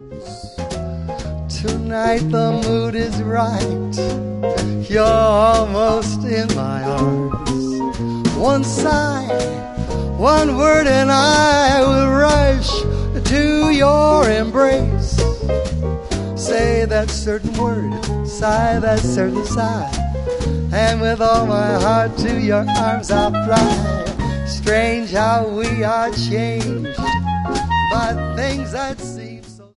Tonight the mood is right. You're almost in my arms. One sigh, one word, and I will rush to your embrace. Say that certain word, sigh that certain sigh, and with all my heart to your arms I'll fly. Strange how we are changed by things I'd see.